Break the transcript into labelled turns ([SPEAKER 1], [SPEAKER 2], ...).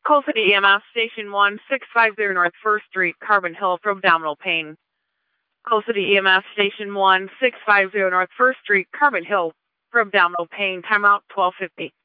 [SPEAKER 1] Coal City EMS Station 1650 North 1st Street, Carbon Hill for abdominal pain. Coal City EMS Station 1650 North 1st Street, Carbon Hill for abdominal pain. Timeout 12:50.